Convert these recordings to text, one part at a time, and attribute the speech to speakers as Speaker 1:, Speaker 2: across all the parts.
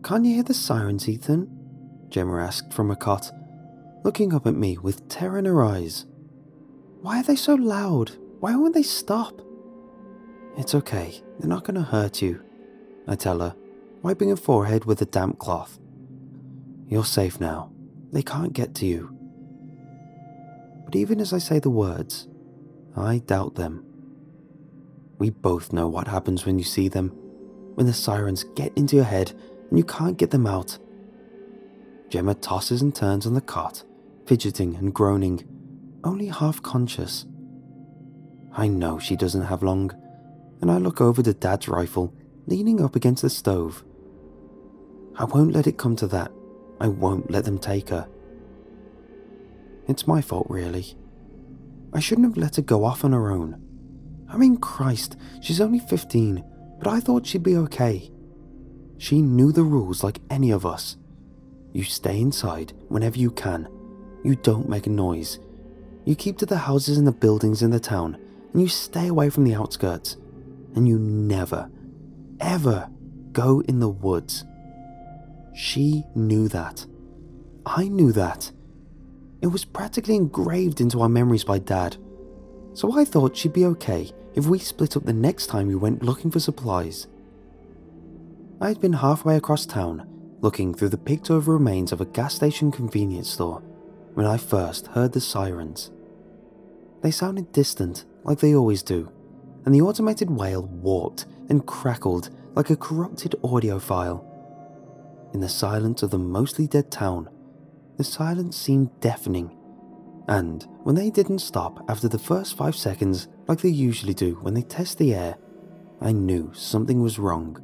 Speaker 1: Can't you hear the sirens, Ethan? Gemma asked from her cot, looking up at me with terror in her eyes. Why are they so loud? Why won't they stop? It's okay, they're not going to hurt you, I tell her, wiping her forehead with a damp cloth. You're safe now. They can't get to you. But even as I say the words, I doubt them. We both know what happens when you see them, when the sirens get into your head and you can't get them out. Gemma tosses and turns on the cot, fidgeting and groaning, only half conscious. I know she doesn't have long, and I look over to Dad's rifle leaning up against the stove. I won't let it come to that. I won't let them take her. It's my fault, really. I shouldn't have let her go off on her own. I mean, Christ, she's only 15, but I thought she'd be okay. She knew the rules like any of us. You stay inside whenever you can. You don't make a noise. You keep to the houses and the buildings in the town, and you stay away from the outskirts. And you never, ever go in the woods. She knew that. I knew that. It was practically engraved into our memories by Dad. So I thought she'd be okay if we split up the next time we went looking for supplies. I had been halfway across town, looking through the picked-over remains of a gas station convenience store, when I first heard the sirens. They sounded distant, like they always do, and the automated wail warped and crackled like a corrupted audio file. In the silence of the mostly dead town, the silence seemed deafening, and when they didn't stop after the first 5 seconds like they usually do when they test the air, I knew something was wrong.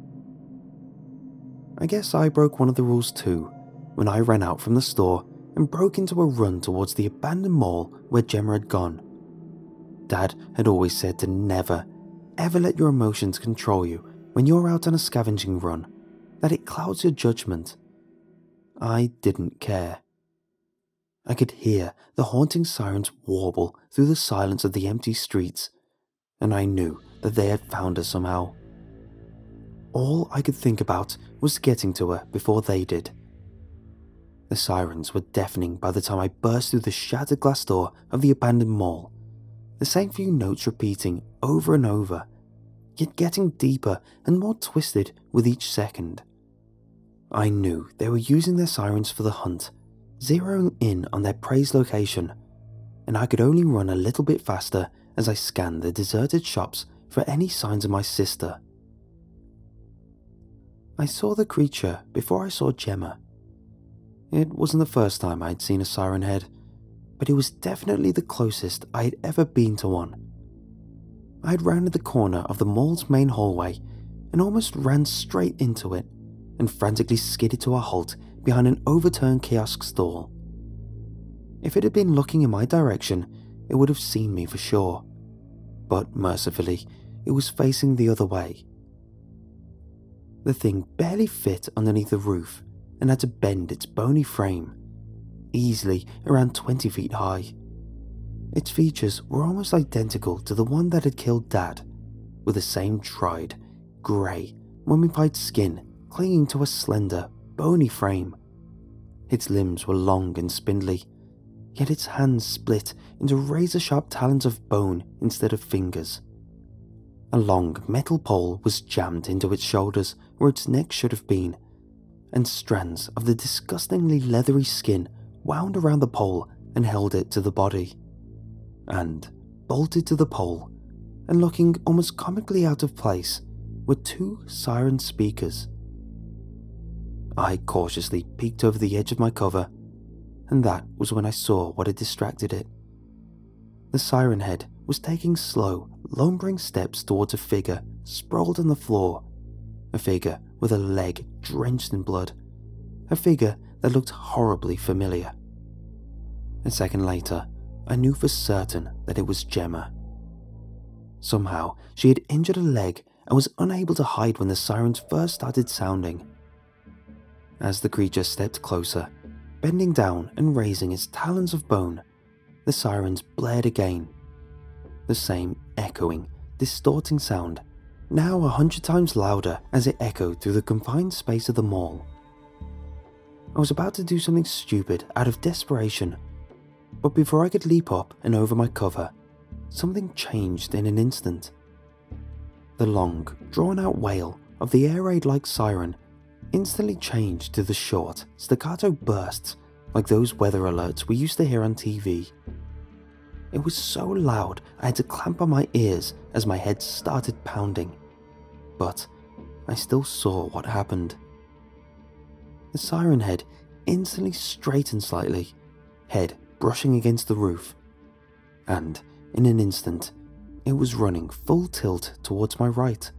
Speaker 1: I guess I broke one of the rules too, when I ran out from the store and broke into a run towards the abandoned mall where Gemma had gone. Dad had always said to never, ever let your emotions control you when you're out on a scavenging run, that it clouds your judgment. I didn't care. I could hear the haunting sirens warble through the silence of the empty streets, and I knew that they had found her somehow. All I could think about was getting to her before they did. The sirens were deafening by the time I burst through the shattered glass door of the abandoned mall, the same few notes repeating over and over, yet getting deeper and more twisted with each second. I knew they were using their sirens for the hunt, zeroing in on their prey's location, and I could only run a little bit faster as I scanned the deserted shops for any signs of my sister. I saw the creature before I saw Gemma. It wasn't the first time I'd seen a siren head, but it was definitely the closest I had ever been to one. I had rounded the corner of the mall's main hallway and almost ran straight into it, and frantically skidded to a halt behind an overturned kiosk stall. If it had been looking in my direction, it would have seen me for sure, but mercifully, it was facing the other way. The thing barely fit underneath the roof and had to bend its bony frame, easily around 20 feet high. Its features were almost identical to the one that had killed Dad, with the same dried, grey, mummified skin clinging to a slender, bony frame. Its limbs were long and spindly, yet its hands split into razor-sharp talons of bone instead of fingers. A long metal pole was jammed into its shoulders where its neck should have been, and strands of the disgustingly leathery skin wound around the pole and held it to the body. And, bolted to the pole, and looking almost comically out of place, were 2 siren speakers. I cautiously peeked over the edge of my cover, and that was when I saw what had distracted it. The siren head was taking slow, lumbering steps towards a figure sprawled on the floor, a figure with a leg drenched in blood, a figure that looked horribly familiar. A second later, I knew for certain that it was Gemma. Somehow, she had injured a leg and was unable to hide when the sirens first started sounding. As the creature stepped closer, bending down and raising its talons of bone, the sirens blared again. The same echoing, distorting sound, now 100 times louder as it echoed through the confined space of the mall. I was about to do something stupid out of desperation, but before I could leap up and over my cover, something changed in an instant. The long, drawn-out wail of the air raid-like siren instantly changed to the short, staccato bursts like those weather alerts we used to hear on TV. It was so loud I had to clamp on my ears as my head started pounding, but I still saw what happened. The siren head instantly straightened slightly, head brushing against the roof, and in an instant, it was running full tilt towards my right.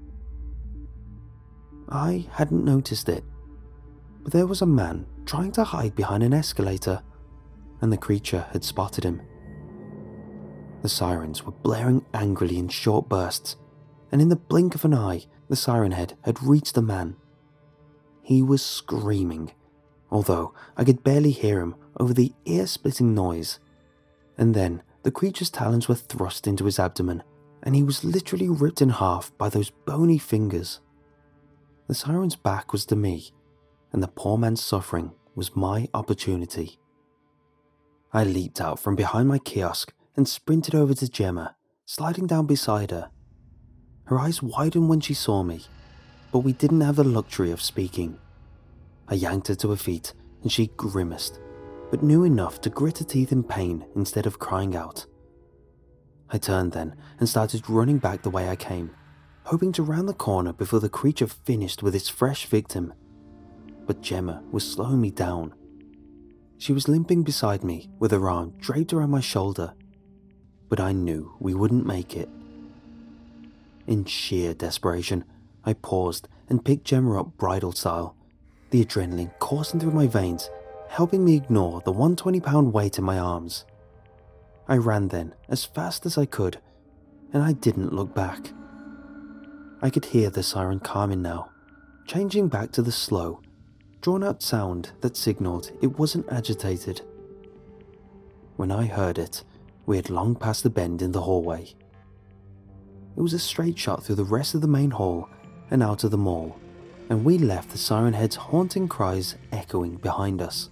Speaker 1: I hadn't noticed it, but there was a man trying to hide behind an escalator, and the creature had spotted him. The sirens were blaring angrily in short bursts, and in the blink of an eye, the siren head had reached the man. He was screaming, although I could barely hear him over the ear-splitting noise, and then the creature's talons were thrust into his abdomen, and he was literally ripped in half by those bony fingers. The siren's back was to me, and the poor man's suffering was my opportunity. I leaped out from behind my kiosk and sprinted over to Gemma, sliding down beside her. Her eyes widened when she saw me, but we didn't have the luxury of speaking. I yanked her to her feet, and she grimaced, but knew enough to grit her teeth in pain instead of crying out. I turned then and started running back the way I came, hoping to round the corner before the creature finished with its fresh victim. But Gemma was slowing me down. She was limping beside me with her arm draped around my shoulder, but I knew we wouldn't make it. In sheer desperation, I paused and picked Gemma up bridal style, the adrenaline coursing through my veins, helping me ignore the 120-pound weight in my arms. I ran then as fast as I could, and I didn't look back. I could hear the siren calming now, changing back to the slow, drawn-out sound that signaled it wasn't agitated. When I heard it, we had long passed the bend in the hallway. It was a straight shot through the rest of the main hall and out of the mall, and we left the siren head's haunting cries echoing behind us.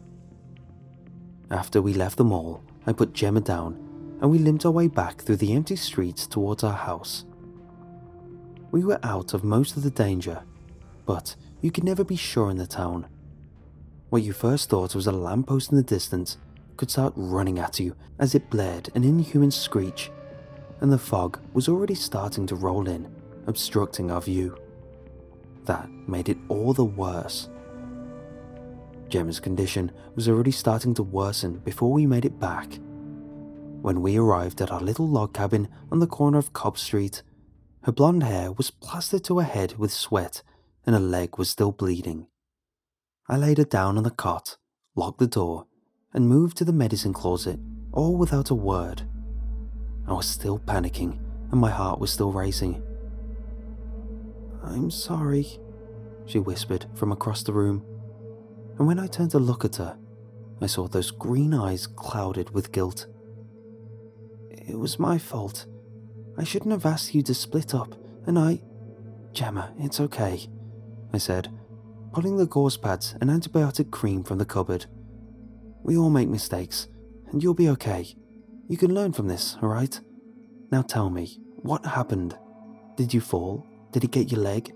Speaker 1: After we left the mall, I put Gemma down, and we limped our way back through the empty streets towards our house. We were out of most of the danger, but you could never be sure in the town. What you first thought was a lamppost in the distance could start running at you as it blared an inhuman screech, and the fog was already starting to roll in, obstructing our view. That made it all the worse. Gemma's condition was already starting to worsen before we made it back. When we arrived at our little log cabin on the corner of Cobb Street, her blonde hair was plastered to her head with sweat and her leg was still bleeding. I laid her down on the cot, locked the door, and moved to the medicine closet, all without a word. I was still panicking and my heart was still racing. "I'm sorry," she whispered from across the room, and when I turned to look at her, I saw those green eyes clouded with guilt. "It was my fault. I shouldn't have asked you to split up, and I—" "Gemma, it's okay," I said, pulling the gauze pads and antibiotic cream from the cupboard. "We all make mistakes, and you'll be okay. You can learn from this, alright? Now tell me, what happened? Did you fall? Did it get your leg?"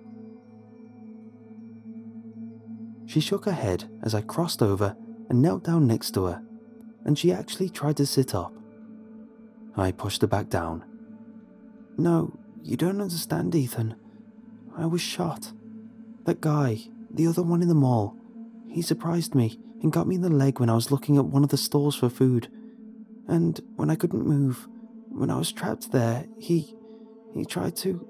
Speaker 1: She shook her head as I crossed over and knelt down next to her, and she actually tried to sit up. I pushed her back down. "No, you don't understand, Ethan. I was shot. That guy, the other one in the mall, he surprised me and got me in the leg when I was looking at one of the stalls for food. And when I couldn't move, when I was trapped there, he tried to..."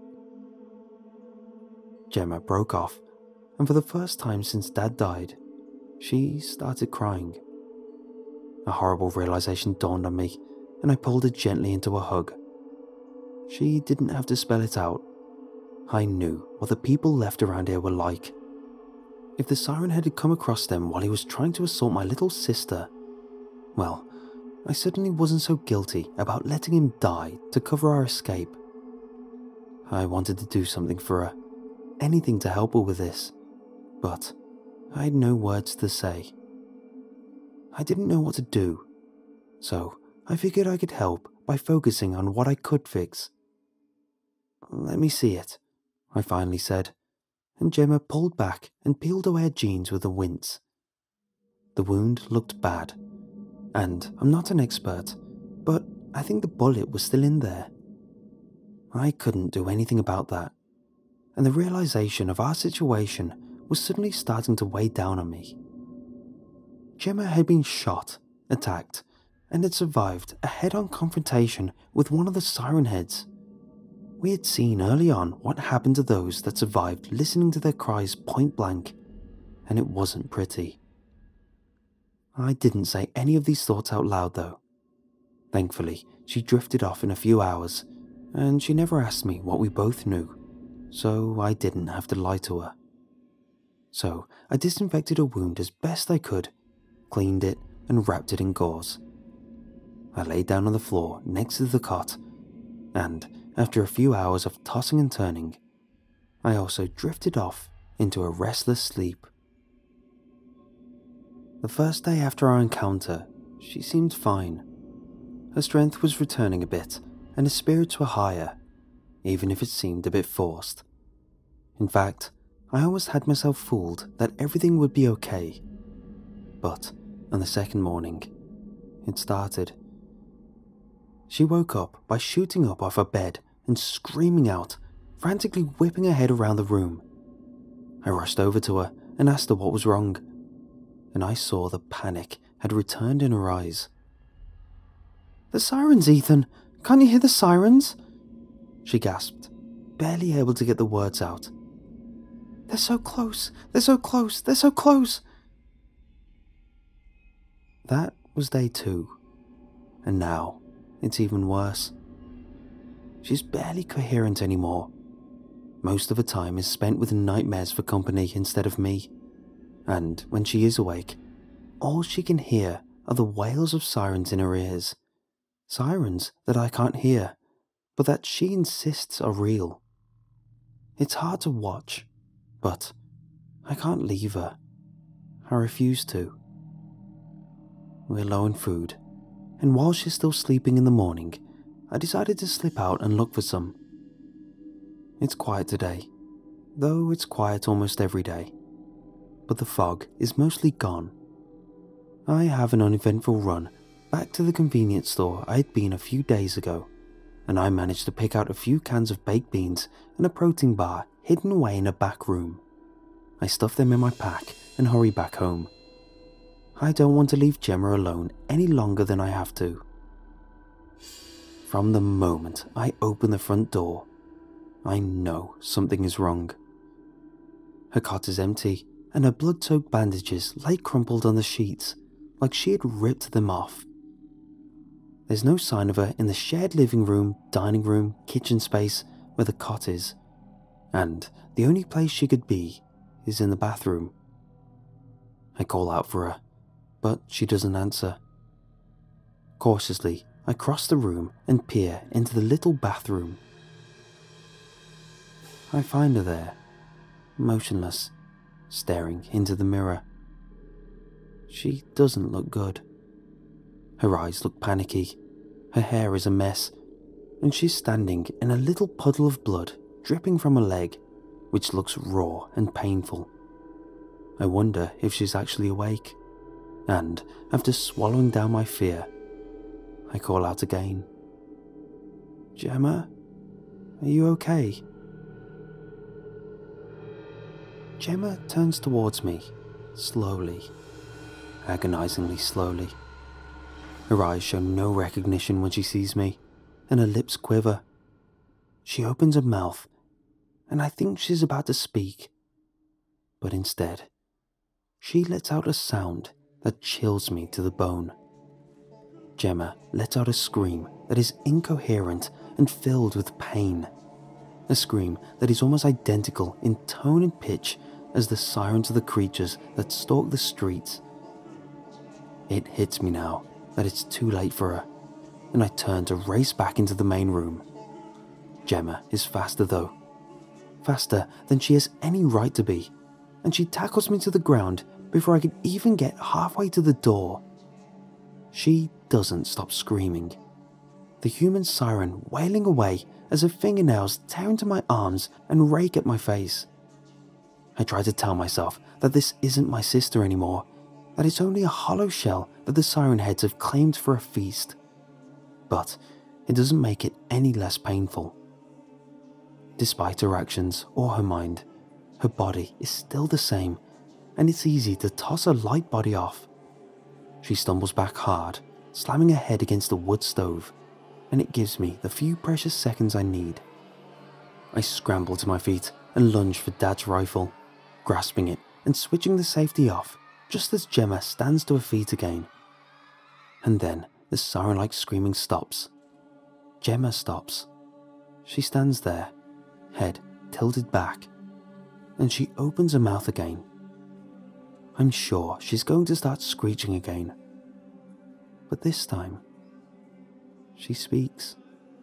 Speaker 1: Gemma broke off, and for the first time since Dad died, she started crying. A horrible realization dawned on me, and I pulled her gently into a hug. She didn't have to spell it out. I knew what the people left around here were like. If the siren head had come across them while he was trying to assault my little sister, well, I certainly wasn't so guilty about letting him die to cover our escape. I wanted to do something for her, anything to help her with this, but I had no words to say. I didn't know what to do, so I figured I could help by focusing on what I could fix. "Let me see it," I finally said, and Gemma pulled back and peeled away her jeans with a wince. The wound looked bad, and I'm not an expert, but I think the bullet was still in there. I couldn't do anything about that, and the realization of our situation was suddenly starting to weigh down on me. Gemma had been shot, attacked, and had survived a head-on confrontation with one of the siren heads. We had seen early on what happened to those that survived listening to their cries point blank, and it wasn't pretty. I didn't say any of these thoughts out loud though. Thankfully, she drifted off in a few hours, and she never asked me what we both knew, so I didn't have to lie to her. So I disinfected her wound as best I could, cleaned it, and wrapped it in gauze. I lay down on the floor next to the cot, and after a few hours of tossing and turning, I also drifted off into a restless sleep. The first day after our encounter, she seemed fine. Her strength was returning a bit, and her spirits were higher, even if it seemed a bit forced. In fact, I almost had myself fooled that everything would be okay. But on the second morning, it started. She woke up by shooting up off her bed and screaming out, frantically whipping her head around the room. I rushed over to her and asked her what was wrong, and I saw the panic had returned in her eyes. "The sirens, Ethan! Can't you hear the sirens?" she gasped, barely able to get the words out. "They're so close! They're so close! They're so close!" That was day 2, and now it's even worse. She's barely coherent anymore. Most of her time is spent with nightmares for company instead of me, and when she is awake, all she can hear are the wails of sirens in her ears. Sirens that I can't hear, but that she insists are real. It's hard to watch, but I can't leave her. I refuse to. We're low on food, and while she's still sleeping in the morning, I decided to slip out and look for some. It's quiet today, though it's quiet almost every day, but the fog is mostly gone. I have an uneventful run back to the convenience store I had been a few days ago, and I managed to pick out a few cans of baked beans and a protein bar hidden away in a back room. I stuff them in my pack and hurry back home. I don't want to leave Gemma alone any longer than I have to. From the moment I open the front door, I know something is wrong. Her cot is empty, and her blood-soaked bandages lay crumpled on the sheets, like she had ripped them off. There's no sign of her in the shared living room, dining room, kitchen space where the cot is, and the only place she could be is in the bathroom. I call out for her, but she doesn't answer. Cautiously, I cross the room and peer into the little bathroom. I find her there, motionless, staring into the mirror. She doesn't look good. Her eyes look panicky, her hair is a mess, and she's standing in a little puddle of blood dripping from her leg, which looks raw and painful. I wonder if she's actually awake, and after swallowing down my fear, I call out again. "Gemma, are you okay?" Gemma turns towards me, slowly, agonizingly slowly. Her eyes show no recognition when she sees me, and her lips quiver. She opens her mouth, and I think she's about to speak, but instead, she lets out a sound that chills me to the bone. Gemma lets out a scream that is incoherent and filled with pain. A scream that is almost identical in tone and pitch as the sirens of the creatures that stalk the streets. It hits me now that it's too late for her, and I turn to race back into the main room. Gemma is faster though. Faster than she has any right to be, and she tackles me to the ground before I can even get halfway to the door. She doesn't stop screaming, the human siren wailing away as her fingernails tear into my arms and rake at my face. I try to tell myself that this isn't my sister anymore, that it's only a hollow shell that the siren heads have claimed for a feast. But it doesn't make it any less painful. Despite her actions or her mind, her body is still the same, and it's easy to toss her light body off. She stumbles back hard, slamming her head against the wood stove, and it gives me the few precious seconds I need. I scramble to my feet and lunge for Dad's rifle, grasping it and switching the safety off just as Gemma stands to her feet again. And then the siren-like screaming stops. Gemma stops. She stands there, head tilted back, and she opens her mouth again. I'm sure she's going to start screeching again. But this time, she speaks.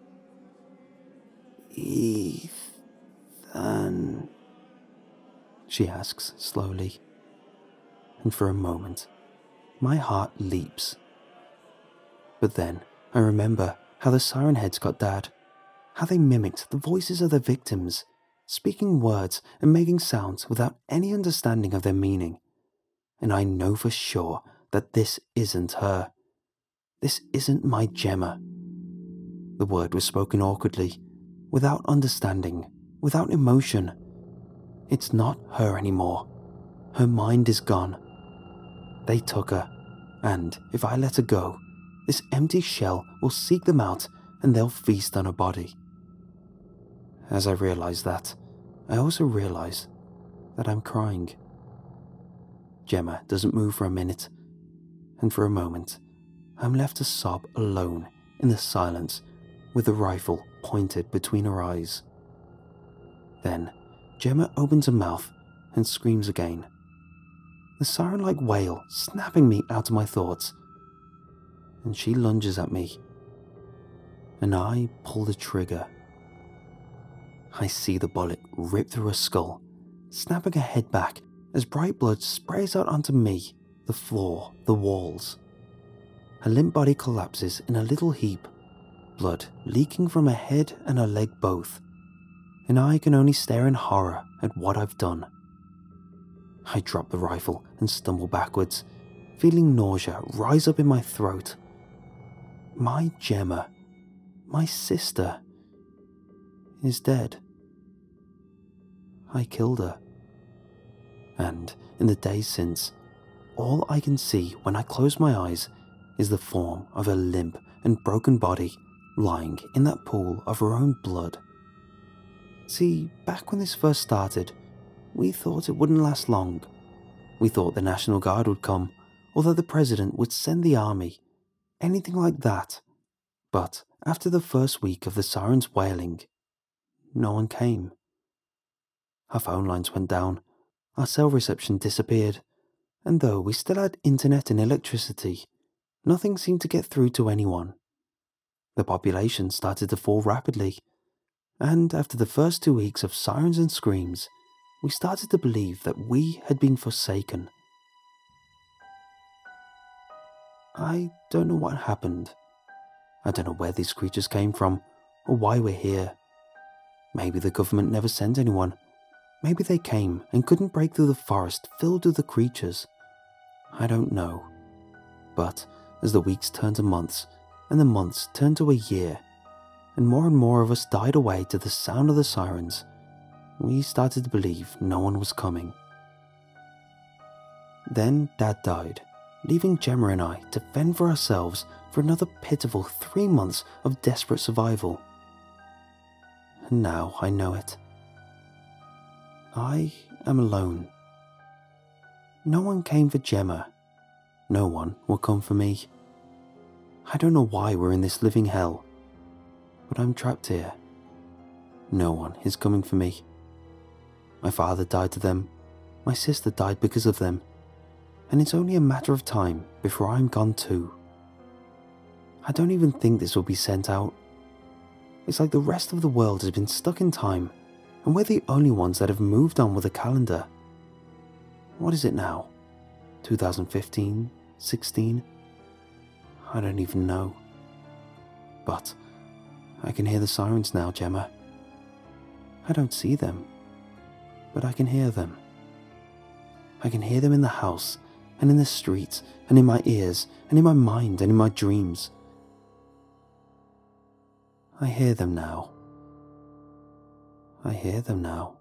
Speaker 1: Ethan, she asks slowly. And for a moment, my heart leaps. But then I remember how the siren heads got Dad, how they mimicked the voices of their victims, speaking words and making sounds without any understanding of their meaning. And I know for sure that this isn't her. This isn't my Gemma. The word was spoken awkwardly, without understanding, without emotion. It's not her anymore. Her mind is gone. They took her, and if I let her go, this empty shell will seek them out and they'll feast on her body. As I realize that, I also realize that I'm crying. Gemma doesn't move for a minute, and for a moment, I'm left to sob alone in the silence with the rifle pointed between her eyes. Then, Gemma opens her mouth and screams again, the siren-like wail snapping me out of my thoughts, and she lunges at me, and I pull the trigger. I see the bullet rip through her skull, snapping her head back as bright blood sprays out onto me, the floor, the walls. Her limp body collapses in a little heap, blood leaking from her head and her leg both, and I can only stare in horror at what I've done. I drop the rifle and stumble backwards, feeling nausea rise up in my throat. My Gemma, my sister, is dead. I killed her. And in the days since, all I can see when I close my eyes is the form of her limp and broken body lying in that pool of her own blood. See, back when this first started, we thought it wouldn't last long. We thought the National Guard would come, or that the President would send the army, anything like that. But after the first week of the sirens wailing, no one came. Our phone lines went down, our cell reception disappeared, and though we still had internet and electricity, nothing seemed to get through to anyone. The population started to fall rapidly, and after the first 2 weeks of sirens and screams, we started to believe that we had been forsaken. I don't know what happened. I don't know where these creatures came from, or why we're here. Maybe the government never sent anyone. Maybe they came and couldn't break through the forest filled with the creatures. I don't know. But as the weeks turned to months, and the months turned to a year, and more of us died away to the sound of the sirens, we started to believe no one was coming. Then Dad died, leaving Gemma and I to fend for ourselves for another pitiful 3 months of desperate survival. And now I know it. I am alone. No one came for Gemma. No one will come for me. I don't know why we're in this living hell, but I'm trapped here. No one is coming for me. My father died to them, my sister died because of them, and it's only a matter of time before I'm gone too. I don't even think this will be sent out. It's like the rest of the world has been stuck in time, and we're the only ones that have moved on with the calendar. What is it now? 2015? 16? I don't even know. But I can hear the sirens now, Gemma. I don't see them, but I can hear them. I can hear them in the house, and in the streets, and in my ears, and in my mind, and in my dreams. I hear them now. I hear them now.